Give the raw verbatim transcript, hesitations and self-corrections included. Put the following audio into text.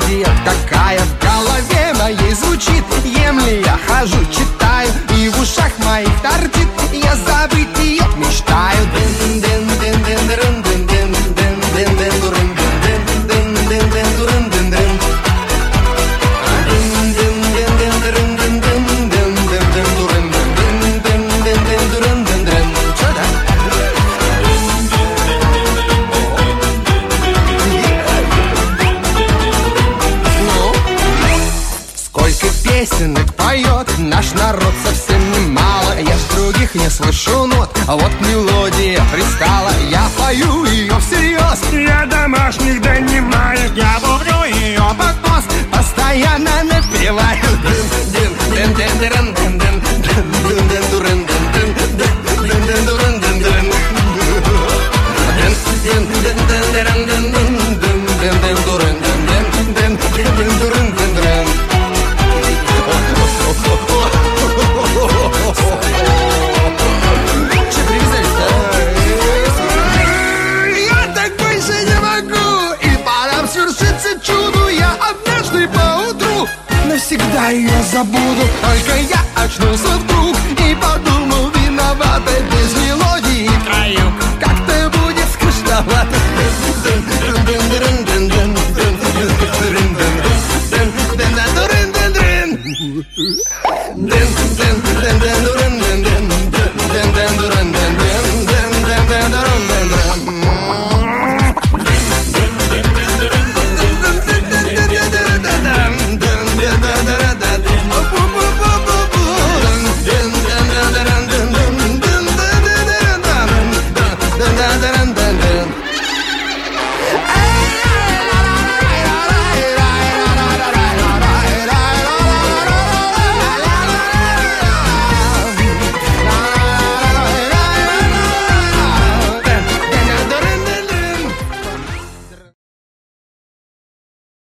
мелодия такая в голове моей звучит. Ем ли я, хожу, читаю, и в ушах моих торчит. Я забыть ее мечтаю. Песенок поет наш народ совсем немало. Я ж других не слышу нот, а вот мелодия пристала. Я пою ее всерьез, Я домашних донимаю, я бубню ее под нос, постоянно напеваю. Я так больше не могу, и пора свершиться чуду. Я однажды поутру навсегда ее забуду. Только я очнулся вдруг